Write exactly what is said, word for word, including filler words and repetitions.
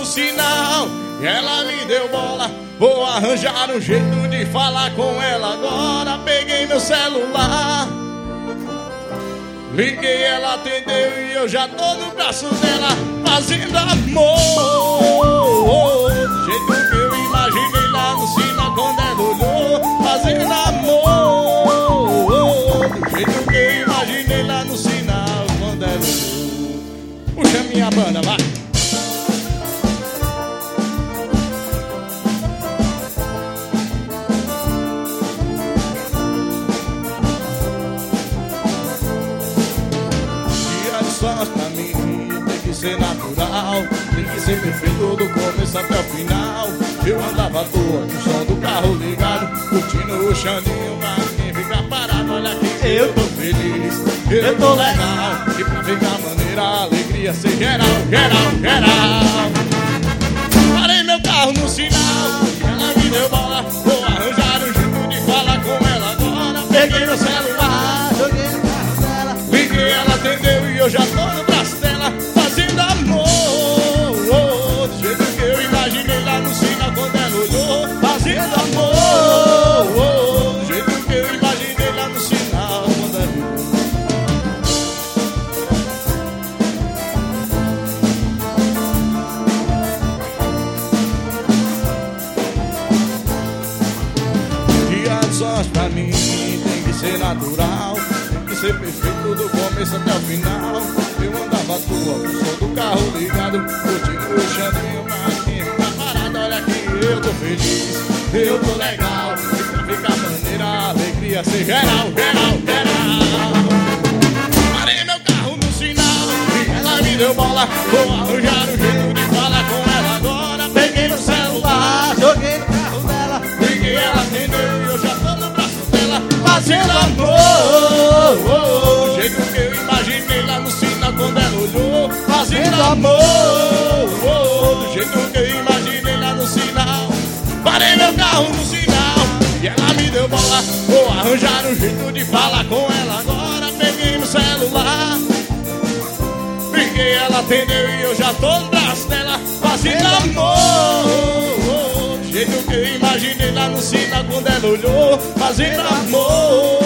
no sinal e ela me deu bola. Vou arranjar um jeito de falar com ela agora. Peguei meu celular, liguei, ela atendeu e eu já tô no braço dela, fazendo amor do jeito que eu imaginei lá no sinal quando ela olhou. Fazendo amor do jeito que eu imaginei lá no sinal quando ela olhou. Puxa minha banda, vai! Pra mim tem que ser natural, tem que ser perfeito do começo até o final. Eu andava à toa com o som do carro ligado, curtindo o Xandinho, mas quem fica parado, olha aqui, eu tô feliz, eu tô legal. E pra ficar maneira, a alegria ser geral, geral, geral. Parei meu carro no sinal, ela me deu bola. Vou arranjar um jeito de falar com ela agora. Peguei meu celular, joguei no carro dela, liguei, ela atendeu e eu já tô no braço dela, fazendo amor do jeito que eu imaginei lá no sinal quando ela olhou. Fazendo amor do jeito que eu imaginei lá no sinal quando ela olhou. Dia de sorte pra mim tem que ser natural, ser perfeito do começo até o final. Eu andava à toa com o som do carro ligado, curtindo o Xandinho, mas quem fica parado, olha aqui, eu tô feliz, eu tô legal. E pra ficar maneira, a alegria ser geral, geral, geral. Parei meu carro no sinal e ela me deu bola. Vou arranjar um jeito de falar com ela agora. Peguei no celular, joguei no carro dela, liguei, ela atendeu e eu já tô no braço dela, fazendo amor do jeito que eu imaginei lá no sinal quando ela olhou. Fazendo amor do jeito que eu imaginei lá no sinal. Parei meu carro no sinal e ela me deu bola. Vou arranjar um jeito de falar com ela agora. Peguei no celular, liguei, ela atendeu e eu já tô no braço dela, fazendo amor do jeito que eu imaginei lá no sinal quando ela olhou. Fazendo amor